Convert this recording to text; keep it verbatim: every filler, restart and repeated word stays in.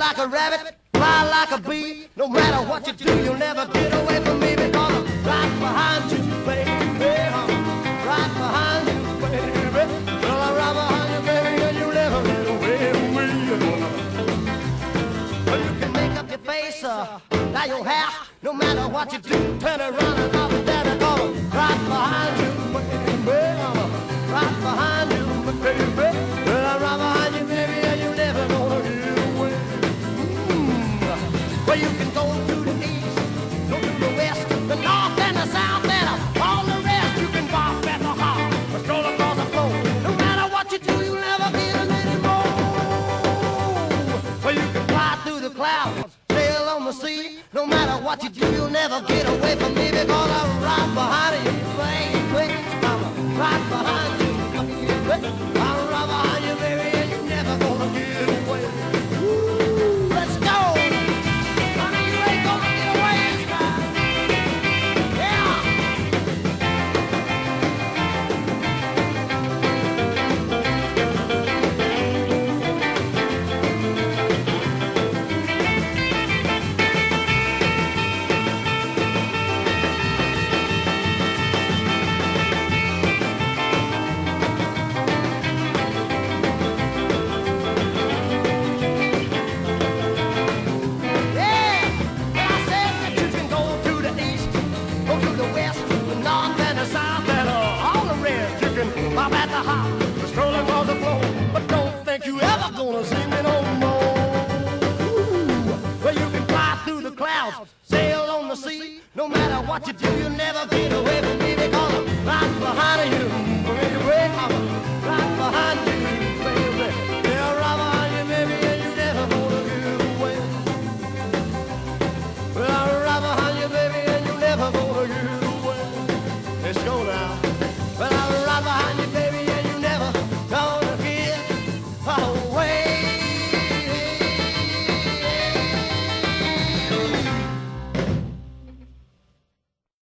like a rabbit, fly like a bee. No matter what you do, you'll never get away from me because I'm right behind you, baby. I'm right behind you, baby. Well, I'm right behind you, baby, and you'll never get away from me. Well, you can make up your face, uh, dye your hair. No matter what you do, turn around and I'll be there because I'm right behind you, baby. I'm right behind you, baby. Well, I'm right behind you, baby, and you're never gonna get away. Mm. Well, you can go to the east, go to the west, the north and the south, and all the rest. You can walk at the heart, or stroll across the floor. No matter what you do, you'll never get them anymore. Well, you can fly through the clouds, sail on the sea. No matter what you do, you'll never get away from me because I'm right behind you, baby. I'm right behind you, baby. I'm right behind you, baby, and you're never gonna get away. Ooh, let's go. Honey, you ain't gonna get away this time. Yeah. Pop at the hop, stroll across the floor, but don't think you ever gonna see me no more. Ooh, well, you can fly through the clouds, sail on the sea. No matter what you do, you'll never get